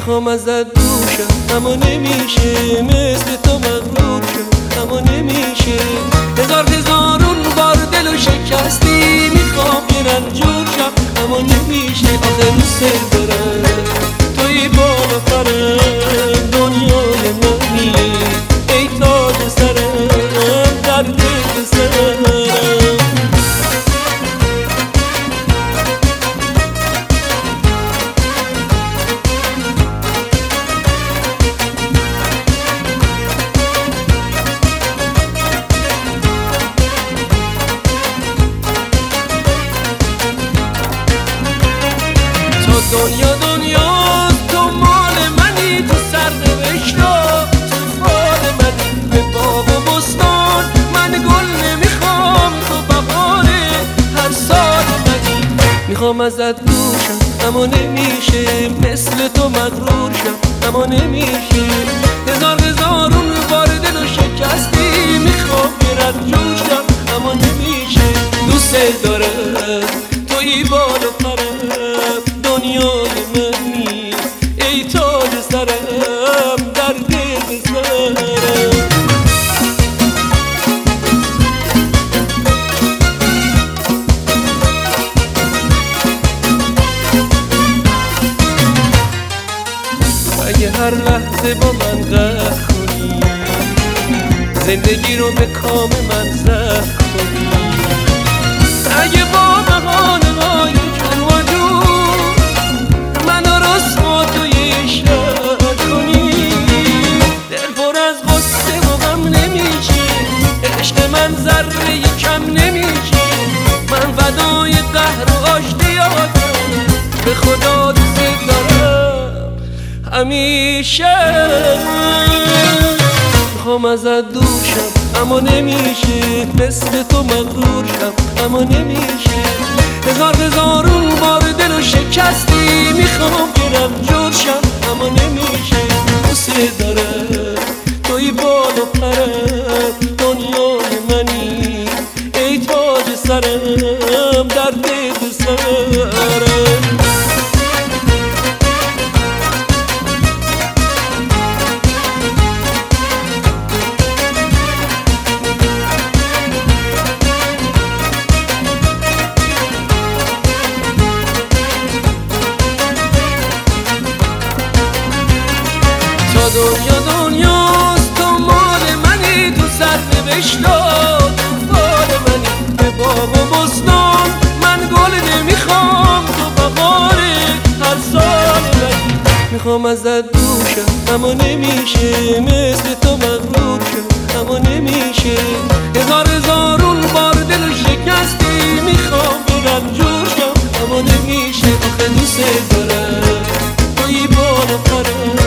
میخوام ازت دور شم اما نمیشه، مثل تو مغرور شم اما نمیشه. هزارون بار دلو شکستی، میخوام یه رنجور شم اما نمیشه. آخه دوست دارم توی بالا پرم، دنیای منی ای تاج سرم، در دل سرم. دنیا تو مال منی، تو سرنوشتا تو فال منی. به باغ و بستان من گل نمیخوام، تو بهار هر سال منی. میخوام ازت دور شم اما نمیشه، مثل تو مغرور شم اما نمیشه. هزارون بار دلو شکستی، میخوام یه رنجور شم اما نمیشه. دوست دارم توی بالا پرم، دنیای منی ای تاج سرم، در دل سرم. اگه هر لحظه با من قهر کنی، زندگی رو به کام من زهر کنی. اگه با بهانه‌های جون و جون منو رسوا توی شهر کنی، دل پر از غصه و غم نمیشه، عشق من ذره کم نمیشه. من فدای قهر و آشتیاتم، به خدا دوست دارم همیشه. میخوام ازت دور شم اما نمیشه، مثل تو مغرور شم اما نمیشه. هزارون بار دلو شکستی، میخوام که رنجور شم اما نمیشه. دوست دارم توی بالا پرم، دنیای منی ای تاج سرم، در دل سرم. دنیاست تو مال منی، تو سرنوشتا تو فال منی. به باغ و بستان من گل نمیخوام، تو بهار هر سال منی. میخوام ازت دور شم اما نمیشه، مثل تو مغرور شم اما نمیشه. هزارون بار دلو شکستی، میخوام یه رنجور شم اما نمیشه. آخه دوست دارم توی بالا پرم،